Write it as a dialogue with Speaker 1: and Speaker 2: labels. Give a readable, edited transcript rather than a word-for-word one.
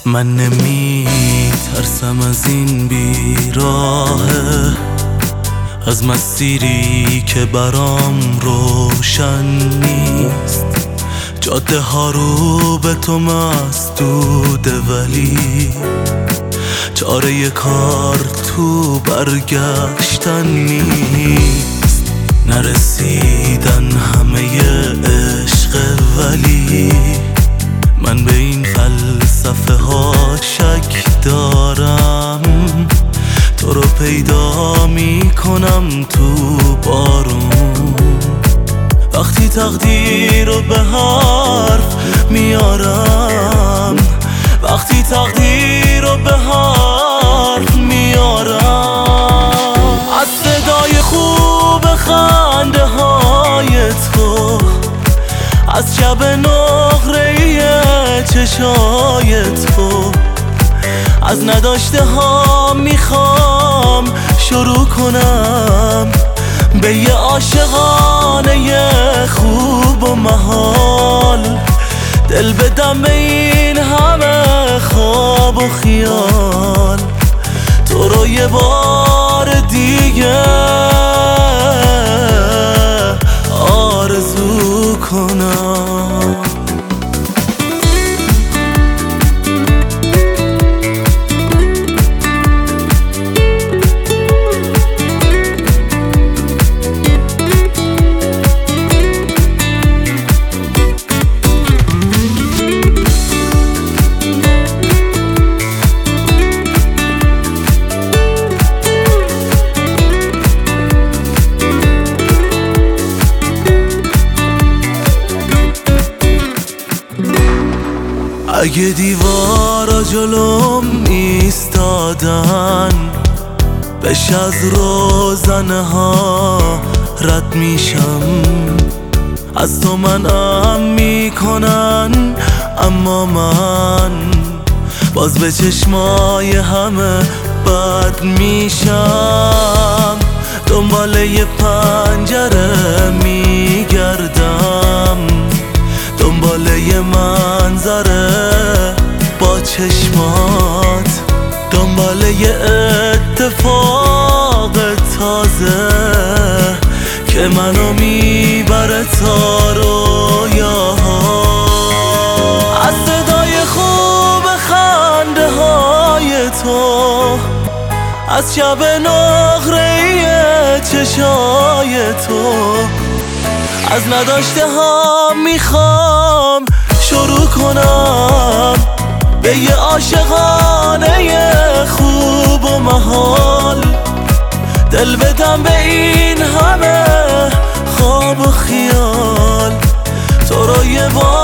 Speaker 1: من نمی ترسم از این بیراهه، از مسیری که برام روشن نیست. جاده ها رو به تو مسدوده، ولی چاره کار تو برگشتن نیست. نرسیدن همه عشق، ولی من به این فلسفه ها شک دارم. تو رو پیدا می کنم تو بارون، وقتی تقدیر رو به حرف میارم، وقتی تقدیر رو به حرف میارم. از صدای خوب خنده های تو، از شب نقره‌ای چشای تو، از نداشته ها میخوام شروع کنم به یه عاشقانه خوب و محال. دل بدم به این همه خواب و خیال، تو رو یه بار دیگه آرزو کنم. اگه دیوارا جلوم ایستادن، بش از روزنه ها رد میشم. از تو منعم میکنن، اما من باز به چشمای همه بد میشم. دنبال یه پنجره میگردم، دنبال یه منظره با چشمات، دنبال یه اتفاق تازه که منو میبره تا رویاها. از صدای خوب خنده های تو، از شب نقره‌ای چشای تو، از نداشته ها میخوام شروع کنم به یه عاشقانه خوب و محال. دل بدم به این همه خواب و خیال، تو رو یه بار